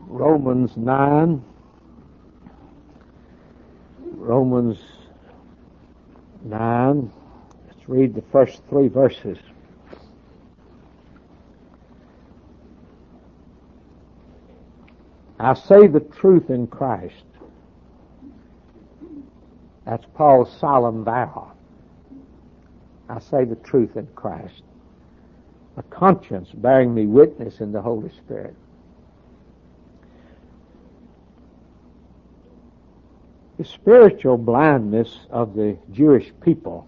Romans 9. Romans 9. Let's read the first 3 verses. I say the truth in Christ. That's Paul's solemn vow. I say the truth in Christ. A conscience bearing me witness in the Holy Spirit. The spiritual blindness of the Jewish people,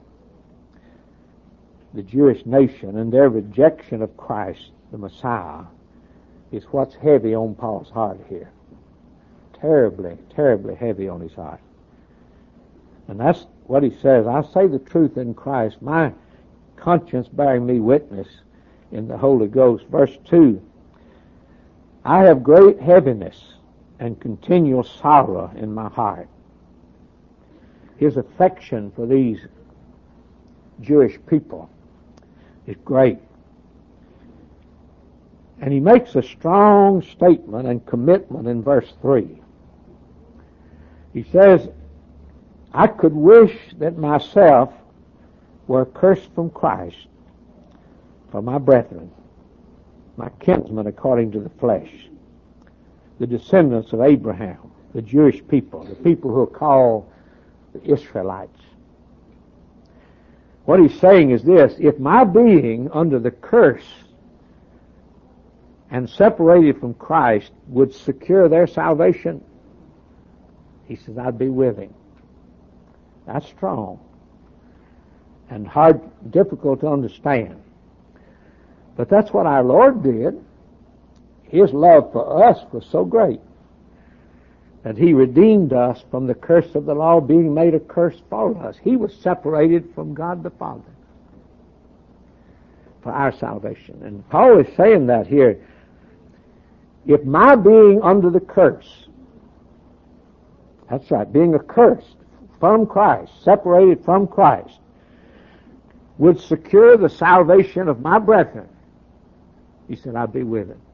the Jewish nation, and their rejection of Christ, the Messiah, is what's heavy on Paul's heart here. Terribly, terribly heavy on his heart. And that's what he says. I say the truth in Christ, my conscience bearing me witness in the Holy Ghost. Verse 2, I have great heaviness and continual sorrow in my heart. His affection for these Jewish people is great. And he makes a strong statement and commitment in verse 3. He says, I could wish that myself were cursed from Christ for my brethren, my kinsmen according to the flesh, the descendants of Abraham, the Jewish people, the people who are called the Israelites. What he's saying is this: if my being under the curse and separated from Christ would secure their salvation, he says, I'd be willing. That's strong and hard, difficult to understand. But that's what our Lord did. His love for us was so great that he redeemed us from the curse of the law, being made a curse for us. He was separated from God the Father for our salvation. And Paul is saying that here. If my being under the curse, that's right, being accursed from Christ, separated from Christ, would secure the salvation of my brethren, he said, I'd be with him.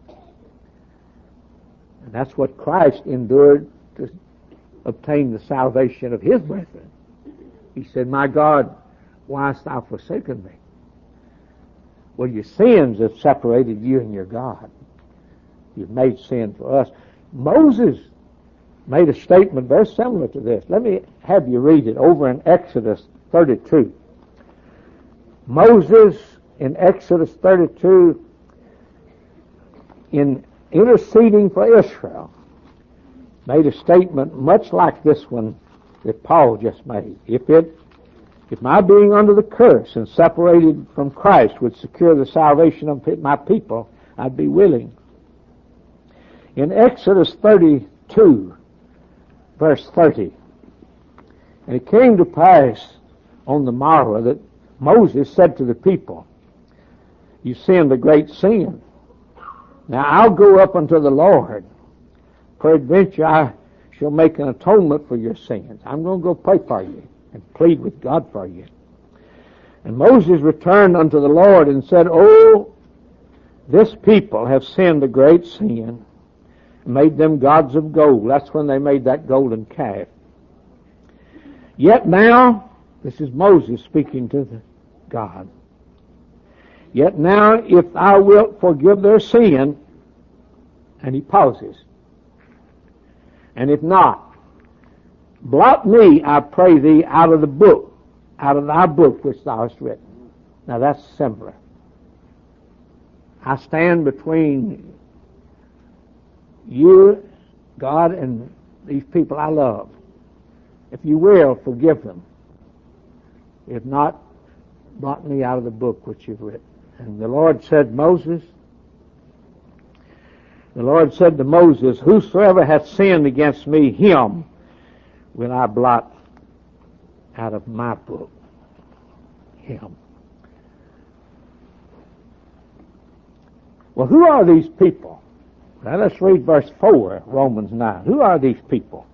And that's what Christ endured to obtain the salvation of his brethren. He said, my God, why hast thou forsaken me? Well, your sins have separated you and your God. You've made sin for us. Moses made a statement very similar to this. Let me have you read it over in Exodus 32. Moses in Exodus 32, in interceding for Israel, made a statement much like this one that Paul just made. If my being under the curse and separated from Christ would secure the salvation of my people, I'd be willing. In Exodus 32, verse 30, and it came to pass on the morrow that Moses said to the people, you sinned a great sin. Now I'll go up unto the Lord. Peradventure I shall make an atonement for your sins. I'm going to go pray for you and plead with God for you. And Moses returned unto the Lord and said, oh, this people have sinned a great sin, and made them gods of gold. That's when they made that golden calf. Yet now, this is Moses speaking to God. Yet now, if thou wilt forgive their sin, and he pauses, and if not, blot me, I pray thee, out of the book, out of thy book which thou hast written. Now that's similar. I stand between you, God, and these people I love. If you will, forgive them. If not, blot me out of the book which you've written. And the Lord said to Moses, whosoever hath sinned against me, him will I blot out of my book. Him. Well, who are these people? Now let's read verse 4, Romans 9. Who are these people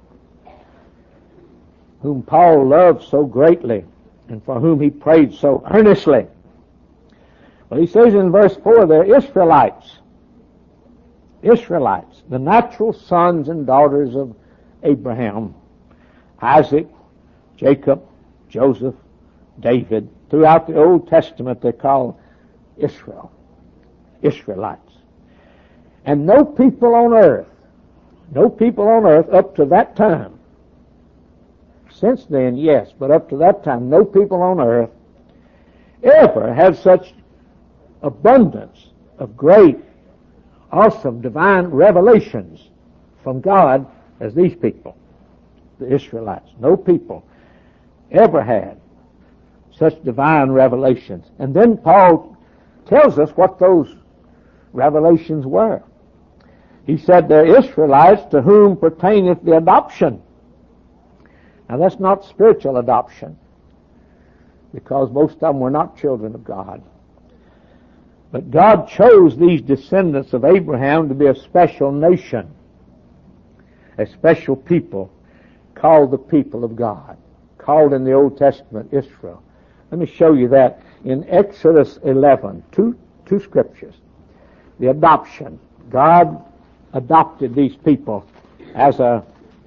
whom Paul loved so greatly and for whom he prayed so earnestly? Well, he says in verse 4, they're Israelites. Israelites, the natural sons and daughters of Abraham, Isaac, Jacob, Joseph, David. Throughout the Old Testament they're called Israel, Israelites. And no people on earth up to that time, since then, yes, but up to that time, no people on earth ever had such abundance of great, awesome, divine revelations from God as these people, the Israelites. No people ever had such divine revelations. And then Paul tells us what those revelations were. He said, they're Israelites to whom pertaineth the adoption. Now that's not spiritual adoption, because most of them were not children of God. But God chose these descendants of Abraham to be a special nation, a special people, called the people of God, called in the Old Testament Israel. Let me show you that in Exodus 11, two scriptures. The adoption. God adopted these people as a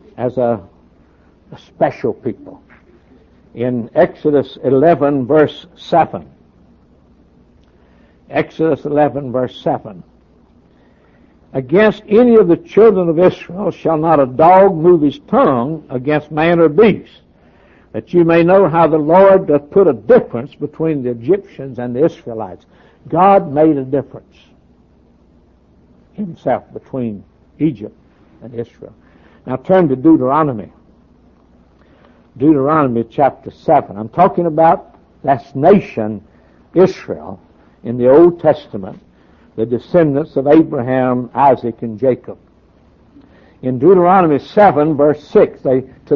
special people. In Exodus 11, verse 7. Exodus 11, verse 7. Against any of the children of Israel shall not a dog move his tongue against man or beast, that you may know how the Lord doth put a difference between the Egyptians and the Israelites. God made a difference himself between Egypt and Israel. Now turn to Deuteronomy. Deuteronomy chapter 7. I'm talking about that nation, Israel, in the Old Testament, the descendants of Abraham, Isaac, and Jacob. In Deuteronomy 7, verse 6, to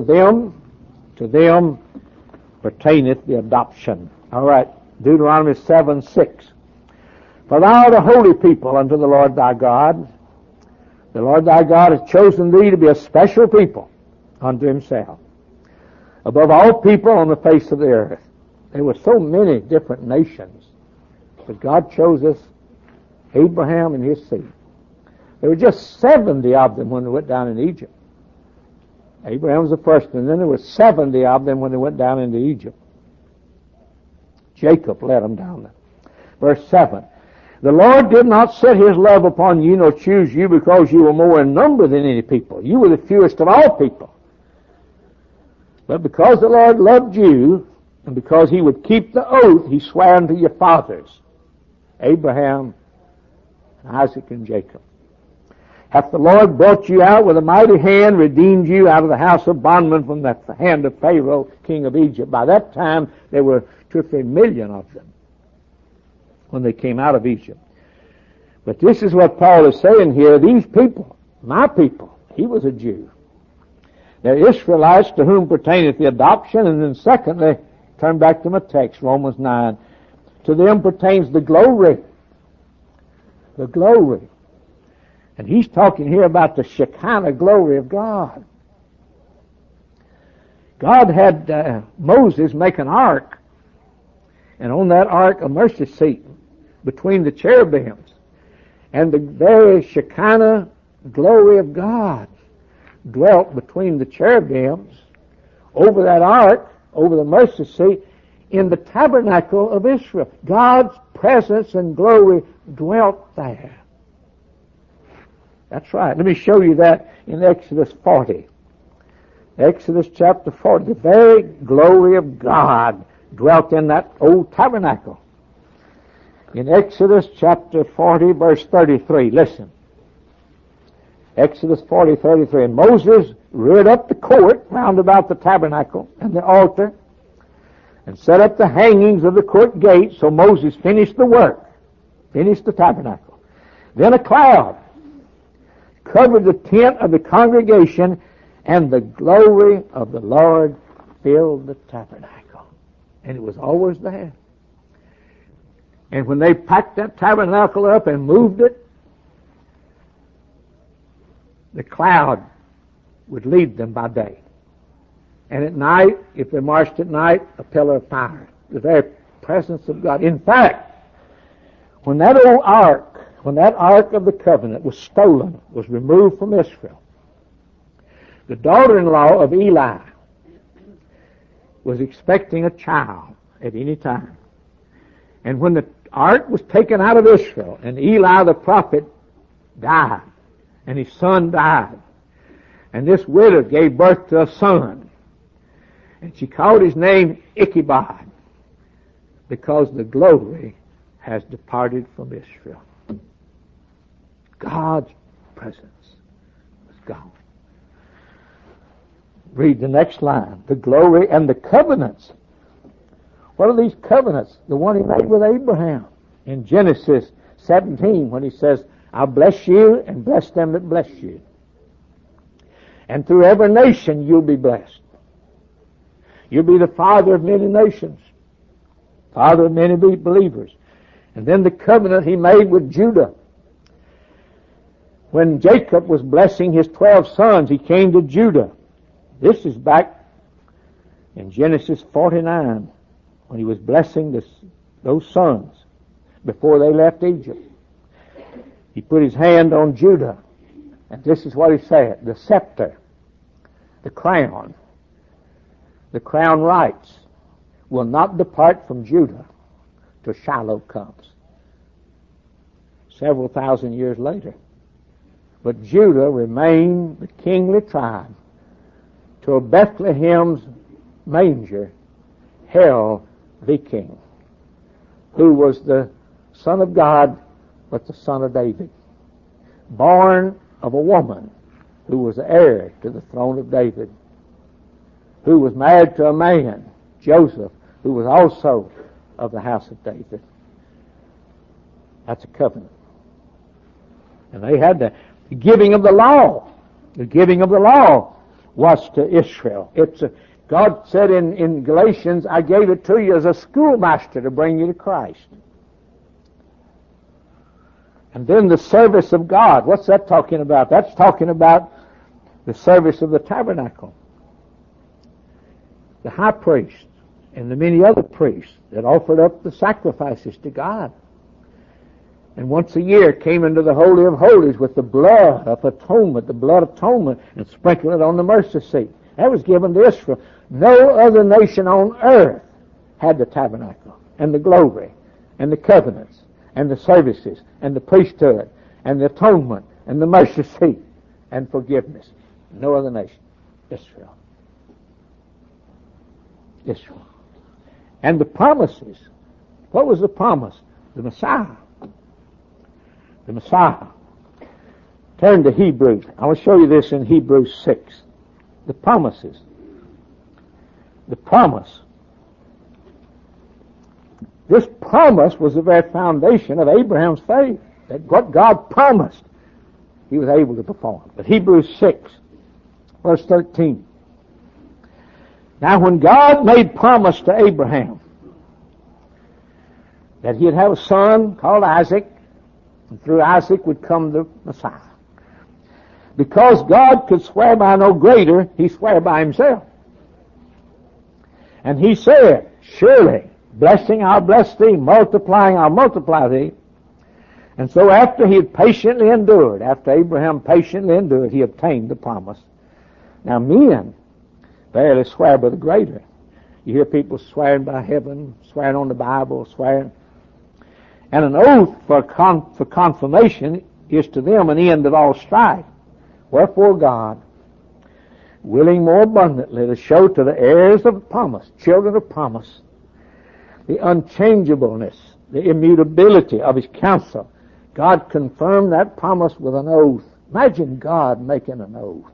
them pertaineth the adoption. All right, Deuteronomy 7, 6. For thou art a holy people unto the Lord thy God. The Lord thy God has chosen thee to be a special people unto himself, above all people on the face of the earth. There were so many different nations, but God chose us, Abraham and his seed. There were just 70 of them when they went down in Egypt. Abraham was the first, and then there were 70 of them when they went down into Egypt. Jacob led them down there. Verse 7. The Lord did not set his love upon you, nor choose you, because you were more in number than any people. You were the fewest of all people. But because the Lord loved you, and because he would keep the oath he sware unto your fathers, Abraham, and Isaac, and Jacob. Hath the Lord brought you out with a mighty hand, redeemed you out of the house of bondmen from the hand of Pharaoh, king of Egypt. By that time, there were 2 or 3 million of them when they came out of Egypt. But this is what Paul is saying here. These people, my people, he was a Jew. They're Israelites to whom pertaineth the adoption. And then secondly, turn back to my text, Romans 9. To them pertains the glory. The glory. And he's talking here about the Shekinah glory of God. God had Moses make an ark, and on that ark a mercy seat between the cherubims. And the very Shekinah glory of God dwelt between the cherubims over that ark, over the mercy seat, in the tabernacle of Israel. God's presence and glory dwelt there. That's right. Let me show you that in Exodus 40. Exodus chapter 40. The very glory of God dwelt in that old tabernacle. In Exodus chapter 40, verse 33, listen. Exodus 40, 33. And Moses reared up the court round about the tabernacle and the altar, and set up the hangings of the court gate. So Moses finished the work, finished the tabernacle. Then a cloud covered the tent of the congregation, and the glory of the Lord filled the tabernacle. And it was always there. And when they packed that tabernacle up and moved it, the cloud would lead them by day. And at night, if they marched at night, a pillar of fire. The very presence of God. In fact, when that old ark when that Ark of the Covenant was stolen, was removed from Israel, the daughter-in-law of Eli was expecting a child at any time. And when the Ark was taken out of Israel, and Eli the prophet died, and his son died, and this widow gave birth to a son, and she called his name Ichabod, because the glory has departed from Israel. God's presence was gone. Read the next line. The glory and the covenants. What are these covenants? The one he made with Abraham in Genesis 17, when he says, I'll bless you and bless them that bless you. And through every nation you'll be blessed. You'll be the father of many nations, father of many believers. And then the covenant he made with Judah. When Jacob was blessing his 12 sons, he came to Judah. This is back in Genesis 49, when he was blessing those sons before they left Egypt. He put his hand on Judah, and this is what he said: the scepter, the crown rights will not depart from Judah till Shiloh comes. Several thousand years later. But Judah remained the kingly tribe till Bethlehem's manger held the king, who was the Son of God, but the son of David, born of a woman who was heir to the throne of David, who was married to a man, Joseph, who was also of the house of David. That's a covenant. And they had the giving of the law. The giving of the law was to Israel. God said in Galatians, I gave it to you as a schoolmaster to bring you to Christ. And then the service of God. What's that talking about? That's talking about the service of the tabernacle. The high priest and the many other priests that offered up the sacrifices to God. And once a year came into the Holy of Holies with the blood of atonement, and sprinkled it on the mercy seat. That was given to Israel. No other nation on earth had the tabernacle, and the glory, and the covenants, and the services, and the priesthood, and the atonement, and the mercy seat, and forgiveness. No other nation. Israel. Israel. And the promises. What was the promise? The Messiah. The Messiah. Turn to Hebrews. I will show you this in Hebrews 6. The promises. The promise. This promise was the very foundation of Abraham's faith. That what God promised, he was able to perform. But Hebrews 6, verse 13. Now when God made promise to Abraham that he'd have a son called Isaac, and through Isaac would come the Messiah. Because God could swear by no greater, he swore by himself. And he said, surely, blessing I'll bless thee, multiplying I'll multiply thee. And so after he had patiently endured, after Abraham patiently endured, he obtained the promise. Now men barely swear by the greater. You hear people swearing by heaven, swearing on the Bible, swearing. And an oath for confirmation is to them an end of all strife. Wherefore God, willing more abundantly to show to the heirs of promise, children of promise, the unchangeableness, the immutability of his counsel, God confirmed that promise with an oath. Imagine God making an oath.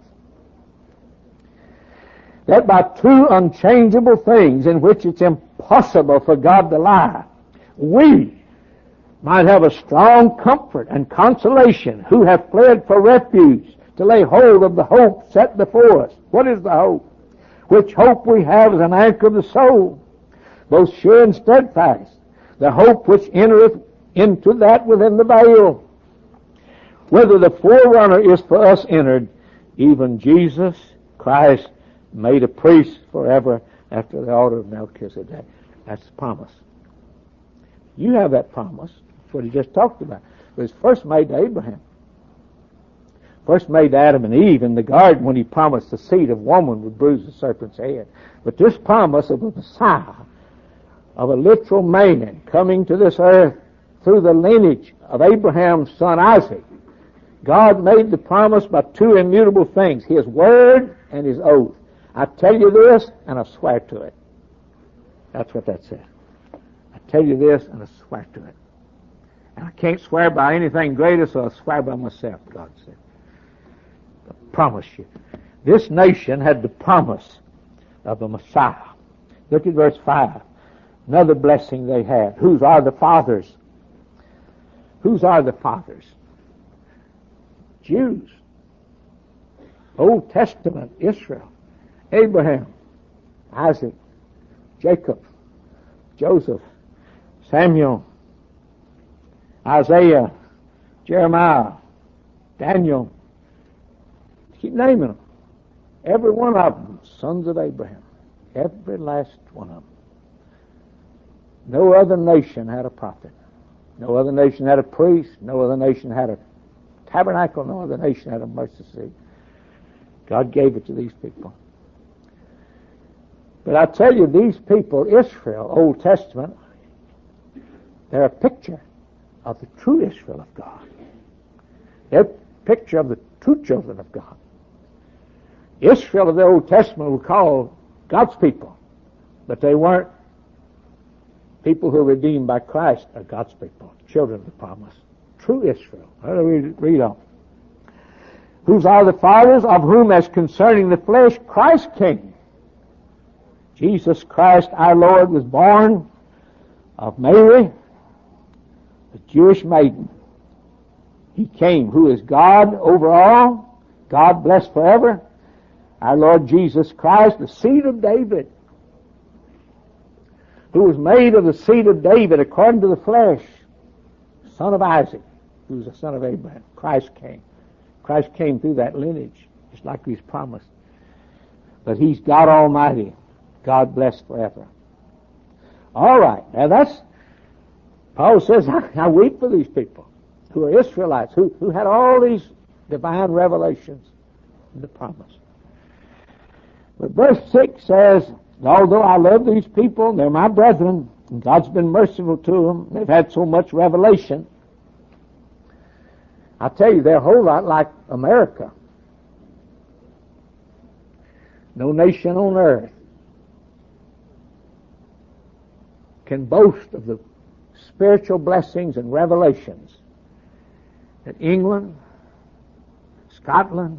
That by two unchangeable things in which it's impossible for God to lie, we might have a strong comfort and consolation who have fled for refuge to lay hold of the hope set before us. What is the hope? Which hope we have as an anchor of the soul, both sure and steadfast. The hope which entereth into that within the veil. Whether the forerunner is for us entered, even Jesus Christ made a priest forever after the order of Melchizedek. That's the promise. You have that promise. That's what he just talked about. It was first made to Abraham. First made to Adam and Eve in the garden when he promised the seed of woman would bruise the serpent's head. But this promise of a Messiah, of a literal man coming to this earth through the lineage of Abraham's son Isaac, God made the promise by two immutable things, His word and His oath. I tell you this, and I swear to it. That's what that said. I tell you this, and I swear to it. And I can't swear by anything greater, so I swear by myself, God said. I promise you. This nation had the promise of a Messiah. Look at verse 5. Another blessing they had. Whose are the fathers? Whose are the fathers? Jews. Old Testament Israel. Abraham, Isaac, Jacob, Joseph, Samuel, Isaiah, Jeremiah, Daniel. Keep naming them. Every one of them, sons of Abraham. Every last one of them. No other nation had a prophet. No other nation had a priest. No other nation had a tabernacle. No other nation had a mercy seat. God gave it to these people. But I tell you, these people, Israel, Old Testament, they're a picture of the true Israel of God. They're a picture of the true children of God. Israel of the Old Testament were called God's people, but they weren't people who are redeemed by Christ are God's people, children of the promise. True Israel. Let me read on. Whose are the fathers, of whom as concerning the flesh Christ came. Jesus Christ our Lord was born of Mary, a Jewish maiden. He came, who is God over all, God blessed forever. Our Lord Jesus Christ, the seed of David, who was made of the seed of David according to the flesh, son of Isaac, who was the son of Abraham. Christ came. Christ came through that lineage, just like He's promised. But He's God Almighty, God blessed forever. All right, now that's, Paul says, I weep for these people who are Israelites, who had all these divine revelations in the promise. But verse 6 says, although I love these people, they're my brethren, and God's been merciful to them, they've had so much revelation. I tell you, they're a whole lot like America. No nation on earth can boast of the spiritual blessings and revelations that England, Scotland,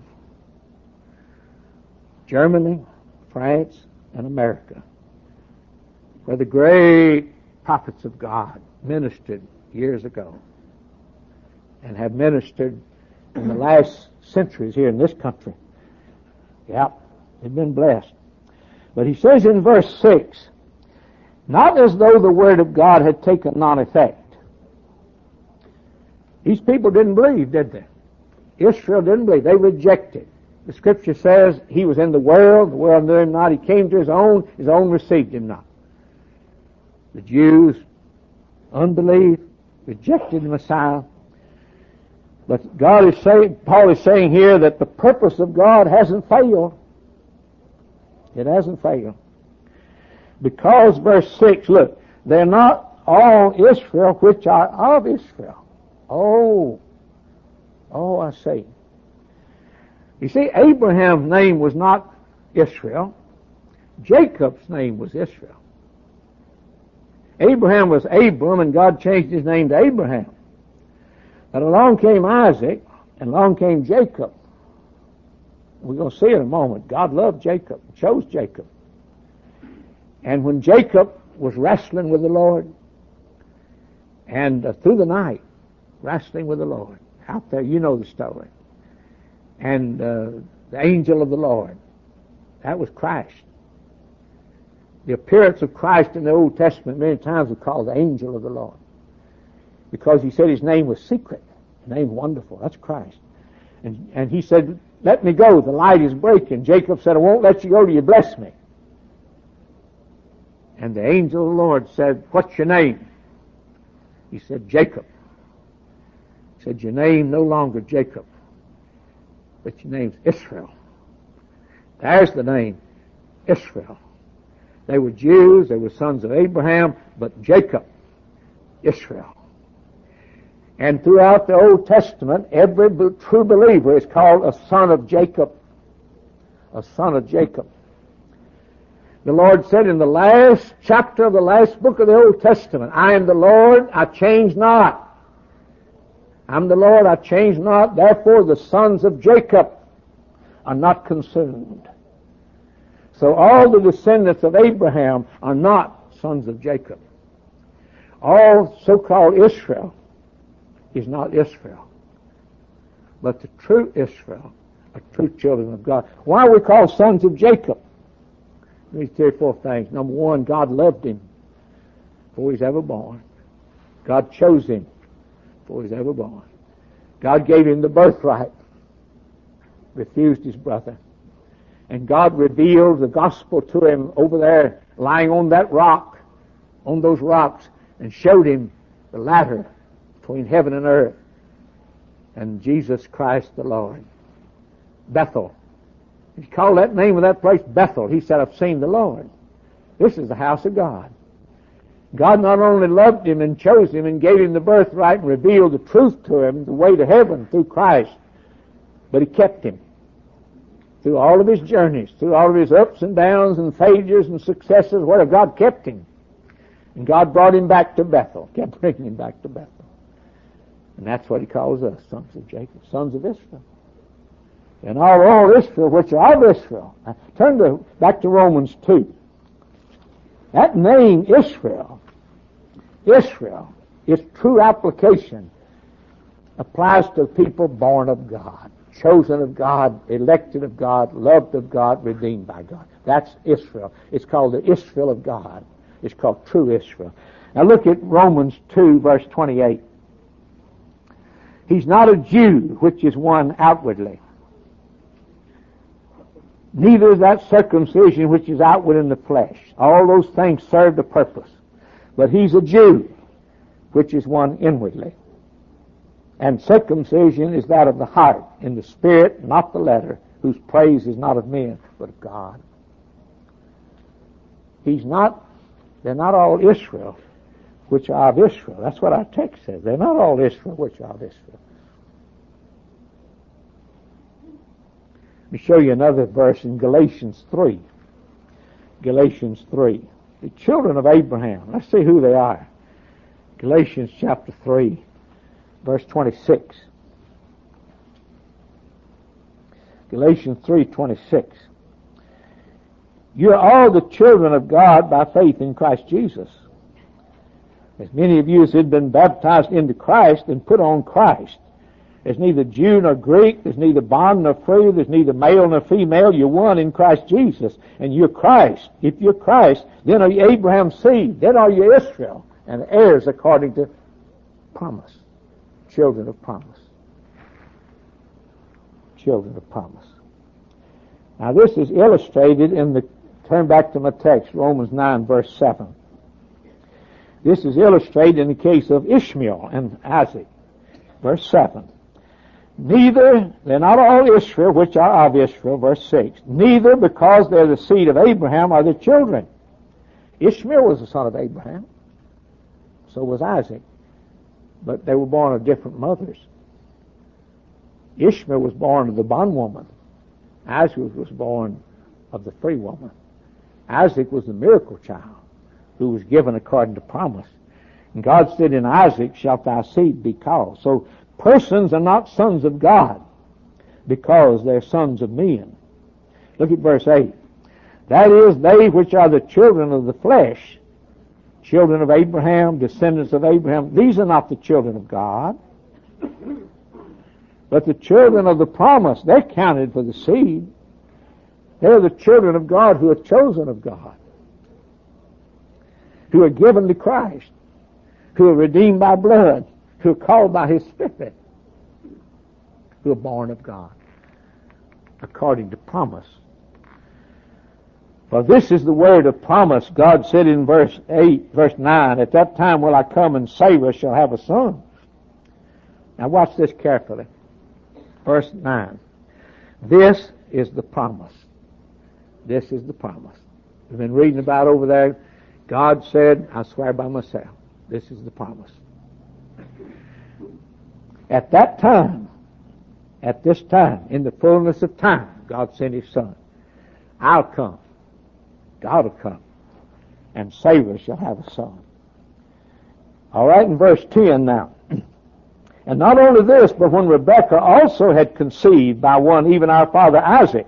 Germany, France, and America, where the great prophets of God ministered years ago and have ministered in the last centuries here in this country. Yep, they've been blessed. But he says in verse 6, not as though the word of God had taken non-effect. These people didn't believe, did they? Israel didn't believe. They rejected. The Scripture says He was in the world knew Him not. He came to His own received Him not. The Jews, unbelief, rejected the Messiah. But Paul is saying here that the purpose of God hasn't failed. It hasn't failed. Because, verse 6, look, they're not all Israel which are of Israel. Oh, I see. You see, Abraham's name was not Israel. Jacob's name was Israel. Abraham was Abram, and God changed his name to Abraham. But along came Isaac, and along came Jacob. We're going to see in a moment. God loved Jacob, chose Jacob. And when Jacob was wrestling with the Lord, and through the night, wrestling with the Lord, out there, you know the story. And the angel of the Lord, that was Christ. The appearance of Christ in the Old Testament many times was called the angel of the Lord, because He said His name was secret, His name wonderful. That's Christ. And He said, let me go, the light is breaking. Jacob said, I won't let you go till you bless me. And the angel of the Lord said, what's your name? He said, Jacob. Said, your name no longer Jacob, but your name's Israel. There's the name, Israel. They were Jews, they were sons of Abraham, but Jacob, Israel. And throughout the Old Testament, every true believer is called a son of Jacob. A son of Jacob. The Lord said in the last chapter of the last book of the Old Testament, I am the Lord, I change not. I'm the Lord, I change not. Therefore the sons of Jacob are not consumed. So all the descendants of Abraham are not sons of Jacob. All so-called Israel is not Israel. But the true Israel are true children of God. Why are we called sons of Jacob? Let me tell you 4 things. Number 1, God loved him before he was ever born. God chose him before he was ever born. God gave him the birthright. Refused his brother. And God revealed the gospel to him over there, lying on that rock, on those rocks, and showed him the ladder between heaven and earth, and Jesus Christ the Lord. Bethel. He called that name of that place Bethel. He said, I've seen the Lord. This is the house of God. God not only loved him and chose him and gave him the birthright and revealed the truth to him, the way to heaven through Christ, but he kept him through all of his journeys, through all of his ups and downs and failures and successes, where God kept him. And God brought him back to Bethel, kept bringing him back to Bethel. And that's what he calls us, sons of Jacob, sons of Israel. And all Israel, which are of Israel. Now, turn back to Romans 2. That name, Israel, its true application applies to people born of God, chosen of God, elected of God, loved of God, redeemed by God. That's Israel. It's called the Israel of God. It's called true Israel. Now look at Romans 2, verse 28. He's not a Jew, which is one outwardly. Neither is that circumcision which is outward in the flesh. All those things serve the purpose. But he's a Jew, which is one inwardly. And circumcision is that of the heart, in the spirit, not the letter, whose praise is not of men, but of God. They're not all Israel, which are of Israel. That's what our text says. They're not all Israel, which are of Israel. Let me show you another verse in Galatians 3. Galatians 3. The children of Abraham. Let's see who they are. Galatians chapter 3, verse 26. Galatians 3:26. You're all the children of God by faith in Christ Jesus. As many of you as had been baptized into Christ and put on Christ. There's neither Jew nor Greek, there's neither bond nor free, there's neither male nor female. You're one in Christ Jesus, and you're Christ. If you're Christ, then are you Abraham's seed, then are you Israel, and heirs according to promise. Children of promise. Children of promise. Now this is illustrated turn back to my text, Romans 9, verse 7. This is illustrated in the case of Ishmael and Isaac. Verse 7. They're not all Israel, which are of Israel, verse 6. Neither, because they're the seed of Abraham, are their children. Ishmael was the son of Abraham. So was Isaac. But they were born of different mothers. Ishmael was born of the bondwoman. Isaac was born of the free woman. Isaac was the miracle child who was given according to promise. And God said, in Isaac shalt thy seed be called. So persons are not sons of God because they're sons of men. Look at verse 8. That is, they which are the children of the flesh, children of Abraham, descendants of Abraham, these are not the children of God. But the children of the promise, they're counted for the seed. They're the children of God who are chosen of God, who are given to Christ, who are redeemed by blood, who are called by His Spirit, who are born of God, according to promise. For this is the word of promise. God said in verse 9, at that time will I come and Sarah shall have a son. Now watch this carefully. Verse 9. This is the promise. This is the promise. We've been reading about over there. God said, I swear by myself. This is the promise. At that time, at this time, in the fullness of time, God sent His Son. I'll come. God will come. And Sarah shall have a son. All right, in verse 10 now. And not only this, but when Rebekah also had conceived by one, even our father Isaac.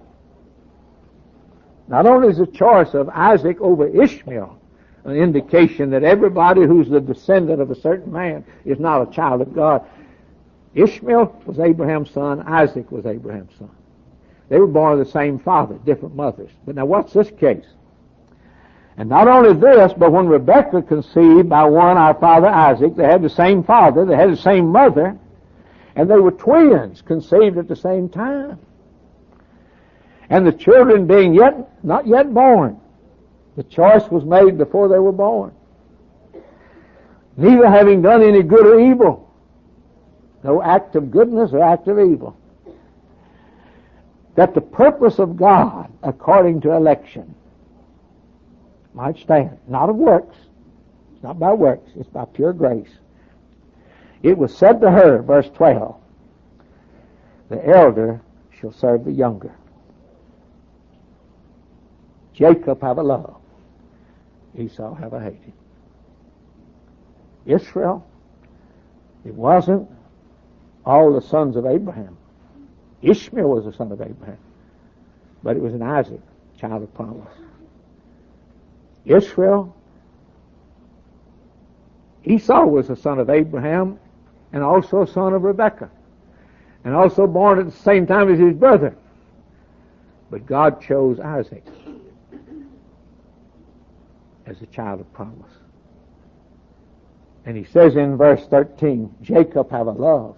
Not only is the choice of Isaac over Ishmael an indication that everybody who's the descendant of a certain man is not a child of God. Ishmael was Abraham's son. Isaac was Abraham's son. They were born of the same father, different mothers. But now what's this case? And not only this, but when Rebekah conceived by one, our father Isaac, they had the same father, they had the same mother, and they were twins, conceived at the same time. And the children being not yet born, the choice was made before they were born. Neither having done any good or evil, no act of goodness or act of evil, that the purpose of God, according to election, might stand. Not of works. It's not by works. It's by pure grace. It was said to her, verse 12, the elder shall serve the younger. Jacob have a love. Esau have a hated. Israel, it wasn't all the sons of Abraham. Ishmael was the son of Abraham. But it was an Isaac, child of promise. Israel, Esau was a son of Abraham and also a son of Rebekah, and also born at the same time as his brother. But God chose Isaac as a child of promise. And he says in verse 13, Jacob have a love.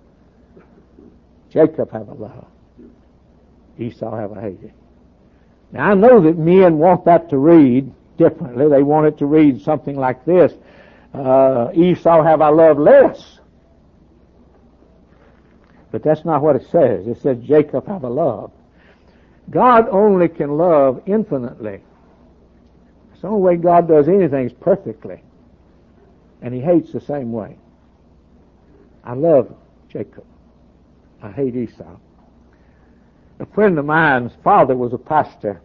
Jacob have a love. Esau have a hated. Now I know that men want that to read differently. They want it to read something like this. Esau have I loved less. But that's not what it says. It says Jacob have a love. God only can love infinitely. It's the only way God does anything is perfectly. And He hates the same way. I love Jacob. I hate Esau. A friend of mine's father was a pastor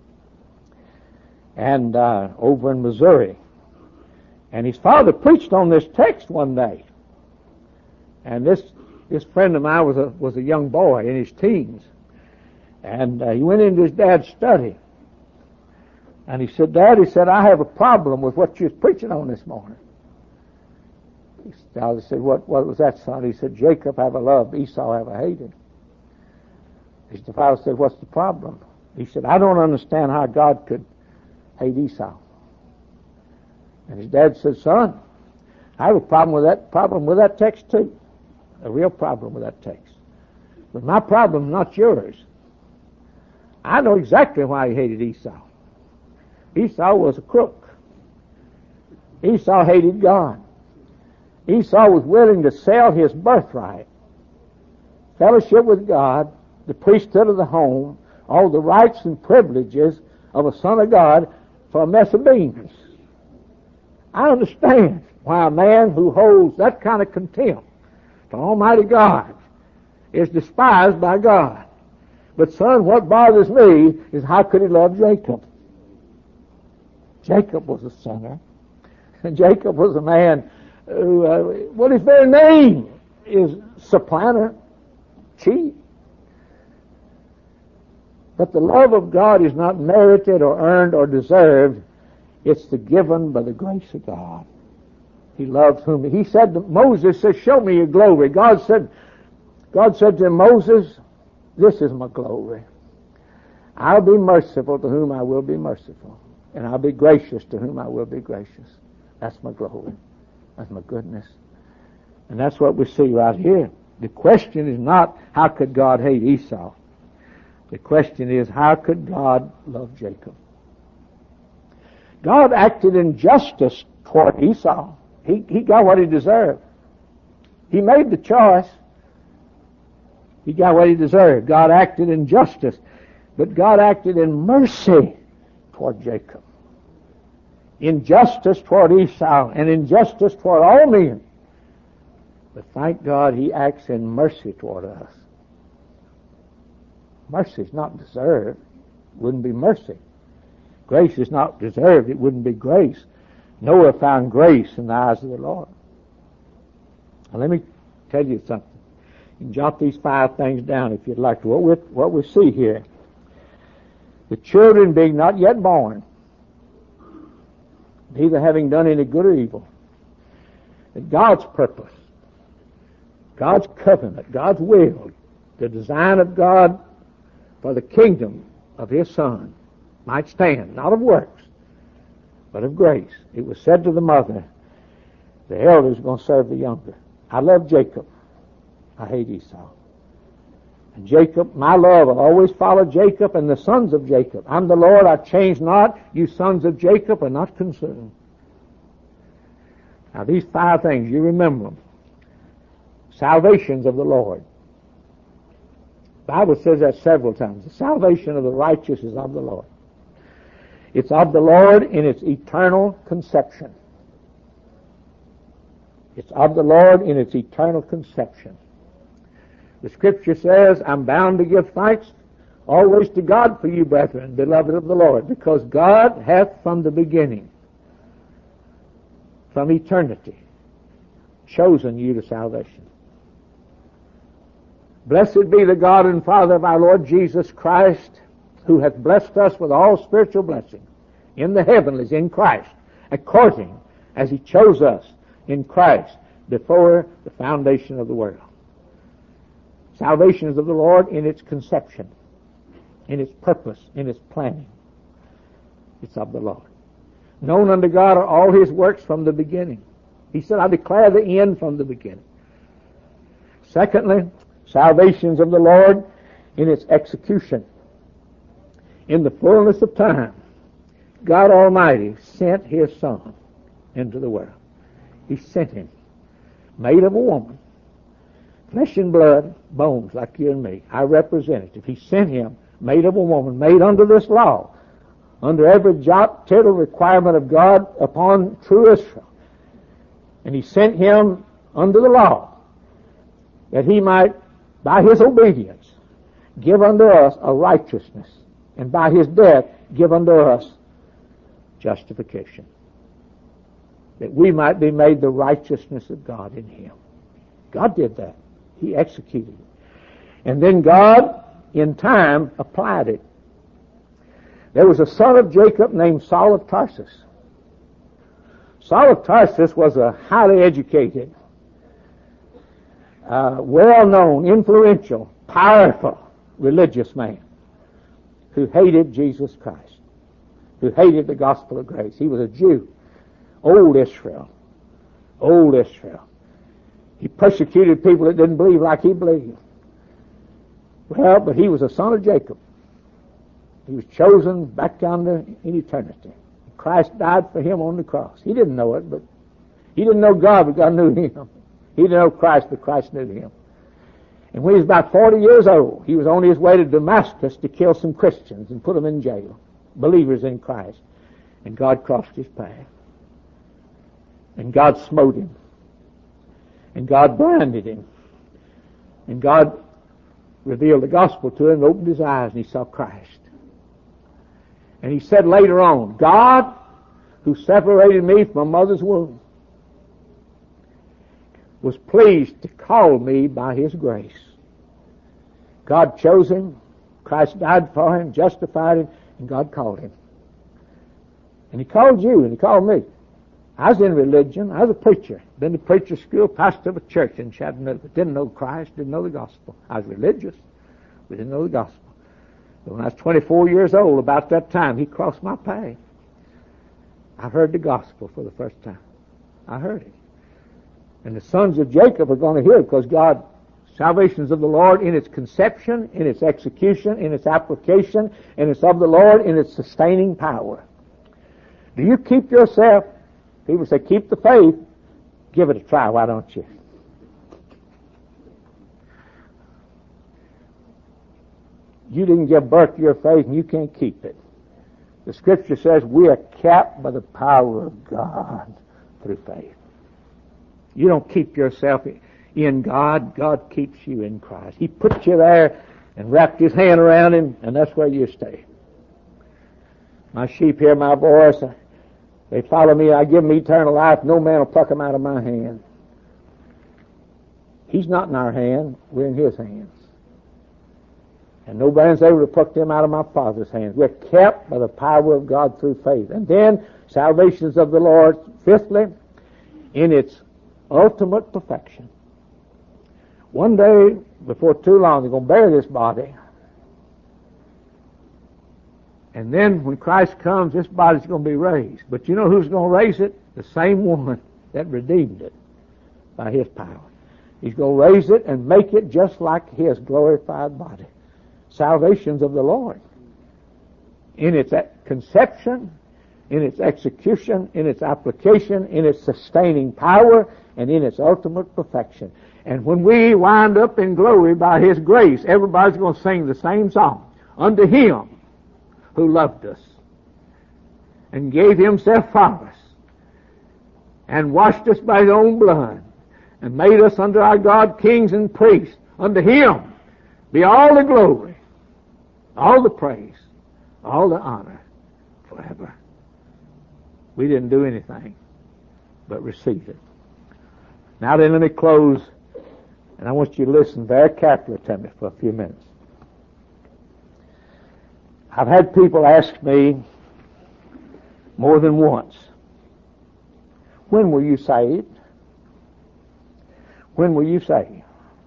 and over in Missouri. And his father preached on this text one day. And this friend of mine was a young boy in his teens. And he went into his dad's study. And he said, Dad, he said, I have a problem with what you was preaching on this morning. I said, what was that, son? He said, Jacob have I loved, Esau have I hated. The father said, what's the problem? He said, I don't understand how God could hate Esau. And his dad said, son, I have a problem with that text too. A real problem with that text. But my problem is not yours. I know exactly why he hated Esau. Esau was a crook. Esau hated God. Esau was willing to sell his birthright, fellowship with God, the priesthood of the home, all the rights and privileges of a son of God for a mess of beans. I understand why a man who holds that kind of contempt for Almighty God is despised by God. But son, what bothers me is how could he love Jacob? Jacob was a sinner. And Jacob was a man who, what his very name is supplanter, cheat. But the love of God is not merited or earned or deserved. It's the given by the grace of God. He loves whom he said to Moses, says, show me your glory. God said to Moses, this is my glory. I'll be merciful to whom I will be merciful. And I'll be gracious to whom I will be gracious. That's my glory. That's my goodness. And that's what we see right here. The question is not how could God hate Esau. The question is how could God love Jacob. God acted in justice toward Esau. He got what he deserved. He made the choice. He got what he deserved. God acted in justice, but God acted in mercy toward Jacob. In justice toward Esau, and in justice toward all men. But thank God he acts in mercy toward us. Mercy is not deserved. It wouldn't be mercy. Grace is not deserved. It wouldn't be grace. Noah found grace in the eyes of the Lord. Now let me tell you something. You can jot these 5 things down if you'd like to. What we see here. The children being not yet born, neither having done any good or evil. That God's purpose, God's covenant, God's will, the design of God for the kingdom of His Son might stand, not of works, but of grace. It was said to the mother, the elder is going to serve the younger. I love Jacob. I hate Esau. And Jacob, my love will always follow Jacob and the sons of Jacob. I'm the Lord, I change not. You sons of Jacob are not consumed. Now these 5 things, you remember them. Salvations of the Lord. The Bible says that several times. The salvation of the righteous is of the Lord. It's of the Lord in its eternal conception. It's of the Lord in its eternal conception. The Scripture says, I'm bound to give thanks always to God for you, brethren, beloved of the Lord, because God hath from the beginning, from eternity, chosen you to salvation. Blessed be the God and Father of our Lord Jesus Christ, who hath blessed us with all spiritual blessings in the heavenlies in Christ, according as He chose us in Christ before the foundation of the world. Salvation is of the Lord in its conception, in its purpose, in its planning. It's of the Lord. Known unto God are all His works from the beginning. He said, I declare the end from the beginning. Secondly, salvations of the Lord in its execution. In the fullness of time, God Almighty sent His Son into the world. He sent Him, made of a woman, flesh and blood, bones like you and me, our representative. He sent Him, made of a woman, made under this law, under every jot, tittle requirement of God upon true Israel. And He sent Him under the law, that He might, by His obedience, give unto us a righteousness, and by His death give unto us justification, that we might be made the righteousness of God in Him. God did that. He executed it. And then God, in time, applied it. There was a son of Jacob named Saul of Tarsus. Saul of Tarsus was a highly educated, well-known, influential, powerful, religious man who hated Jesus Christ, who hated the gospel of grace. He was a Jew. Old Israel. He persecuted people that didn't believe like he believed. Well, but he was a son of Jacob. He was chosen back down there in eternity. Christ died for him on the cross. He didn't know it, but he didn't know God, but God knew him. He didn't know Christ, but Christ knew him. And when he was about 40 years old, he was on his way to Damascus to kill some Christians and put them in jail, believers in Christ. And God crossed his path. And God smote him. And God blinded him. And God revealed the gospel to him, opened his eyes, and he saw Christ. And he said later on, God, who separated me from my mother's womb, was pleased to call me by His grace. God chose him, Christ died for him, justified him, and God called him. And He called you, and He called me. I was in religion. I was a preacher. Been to preacher school, pastor of a church in Chattanooga. Didn't know Christ, didn't know the gospel. I was religious, but didn't know the gospel. But when I was 24 years old, about that time, He crossed my path. I heard the gospel for the first time. I heard it. And the sons of Jacob are going to hear it because God, salvations of the Lord in its conception, in its execution, in its application, and it's of the Lord in its sustaining power. Do you keep yourself? People say, keep the faith. Give it a try, why don't you? You didn't give birth to your faith and you can't keep it. The Scripture says we are kept by the power of God through faith. You don't keep yourself in God. God keeps you in Christ. He put you there and wrapped His hand around Him, and that's where you stay. My sheep hear my voice. They follow me. I give them eternal life. No man will pluck them out of my hand. He's not in our hand. We're in His hands. And nobody's able to pluck them out of my Father's hands. We're kept by the power of God through faith. And then, salvations of the Lord, fifthly, in its ultimate perfection. One day, before too long, they're going to bury this body. And then, when Christ comes, this body's going to be raised. But you know who's going to raise it? The same woman that redeemed it by His power. He's going to raise it and make it just like His glorified body. Salvations of the Lord. In its conception, in its execution, in its application, in its sustaining power, and in its ultimate perfection. And when we wind up in glory by His grace, everybody's going to sing the same song. Unto Him who loved us and gave Himself for us and washed us by His own blood and made us unto our God kings and priests. Unto Him be all the glory, all the praise, all the honor forever. We didn't do anything but receive it. Now then, let me close, and I want you to listen very carefully to me for a few minutes. I've had people ask me more than once, when were you saved? When were you saved?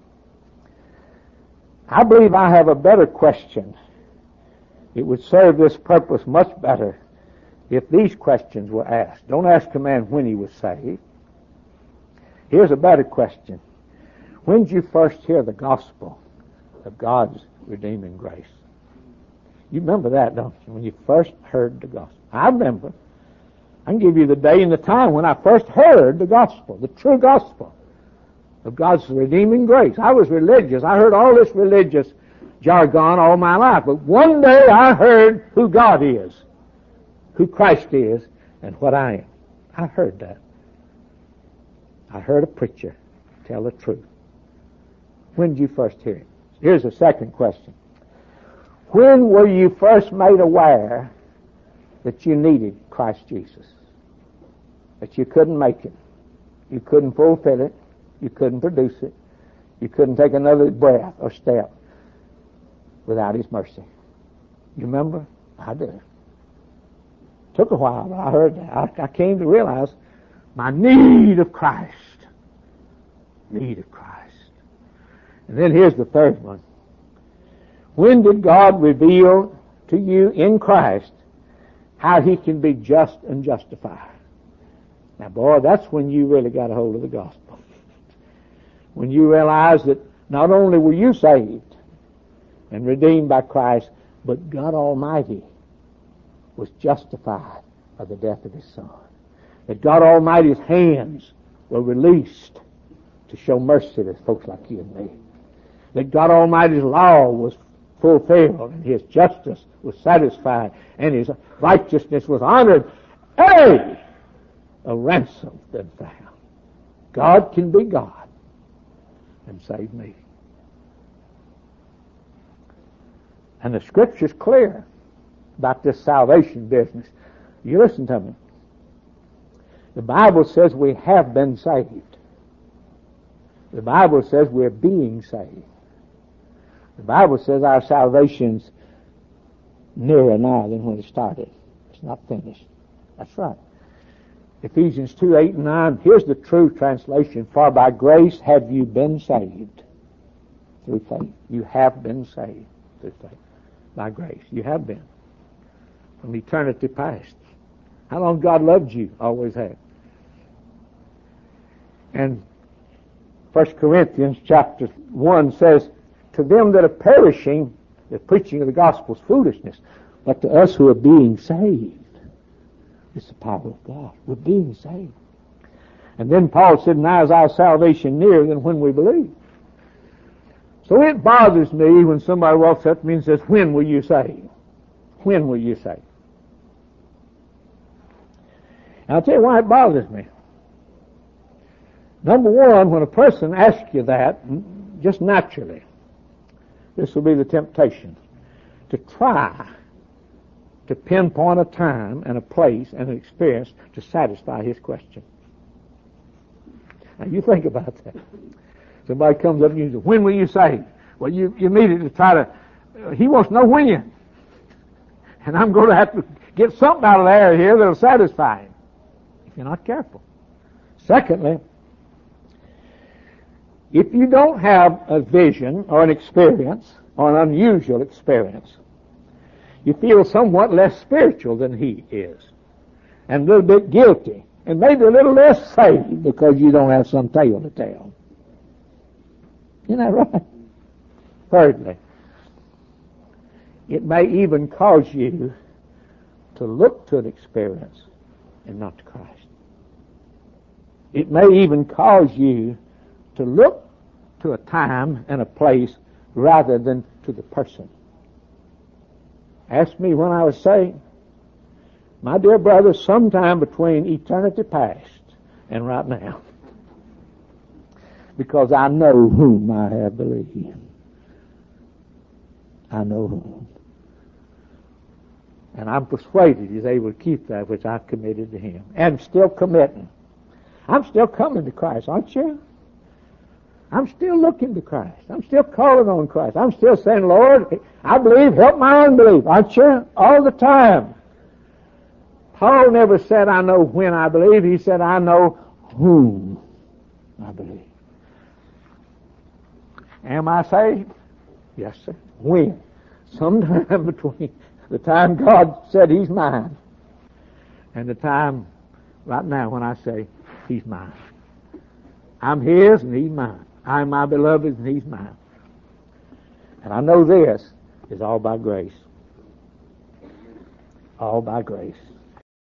I believe I have a better question. It would serve this purpose much better if these questions were asked. Don't ask a man when he was saved. Here's a better question. When did you first hear the gospel of God's redeeming grace? You remember that, don't you? When you first heard the gospel. I remember. I can give you the day and the time when I first heard the gospel, the true gospel of God's redeeming grace. I was religious. I heard all this religious jargon all my life. But one day I heard who God is, who Christ is, and what I am. I heard that. I heard a preacher tell the truth. When did you first hear it? Here's the second question. When were you first made aware that you needed Christ Jesus? That you couldn't make it. You couldn't fulfill it. You couldn't produce it. You couldn't take another breath or step without His mercy. You remember? I do. Took a while, but I heard that. I came to realize my need of Christ. Need of Christ. And then here's the third one. When did God reveal to you in Christ how He can be just and justified? Now, boy, that's when you really got a hold of the gospel. When you realize that not only were you saved and redeemed by Christ, but God Almighty was justified by the death of His Son. That God Almighty's hands were released to show mercy to folks like you and me. That God Almighty's law was fulfilled and His justice was satisfied and His righteousness was honored. Hey! A ransom been found. God can be God and save me. And the Scripture's clear about this salvation business. You listen to me. The Bible says we have been saved. The Bible says we're being saved. The Bible says our salvation's nearer now than when it started. It's not finished. That's right. Ephesians 2:8-9. Here's the true translation. For by grace have you been saved through faith. You have been saved through faith. By grace. You have been. From eternity past. How long God loved you? Always have. And 1 Corinthians chapter 1 says, to them that are perishing, the preaching of the gospel is foolishness. But to us who are being saved, it's the power of God. We're being saved. And then Paul said, now is our salvation nearer than when we believe. So it bothers me when somebody walks up to me and says, when will you say? When will you say? And I'll tell you why it bothers me. Number one, when a person asks you that, just naturally, this will be the temptation, to try to pinpoint a time and a place and an experience to satisfy his question. Now you think about that. Somebody comes up and you say, when will you say? Well, you immediately try to, he wants to know when. And I'm going to have to get something out of the air here that'll satisfy him, if you're not careful. Secondly, if you don't have a vision or an experience or an unusual experience, you feel somewhat less spiritual than he is, and a little bit guilty, and maybe a little less saved because you don't have some tale to tell. Isn't that right? Thirdly, it may even cause you to look to an experience and not to Christ. It may even cause you to look to a time and a place rather than to the person. Ask me when I was saved. My dear brother, sometime between eternity past and right now. Because I know whom I have believed. I know whom. And I'm persuaded he's able to keep that which I've committed to him. And still committing. I'm still coming to Christ, aren't you? I'm still looking to Christ. I'm still calling on Christ. I'm still saying, Lord, I believe, help my unbelief, aren't you? All the time. Paul never said, I know when I believe. He said, I know whom I believe. Am I saved? Yes, sir. When? Sometime between the time God said he's mine and the time right now when I say he's mine. I'm his and he's mine. I'm my beloved and he's mine. And I know this is all by grace. All by grace.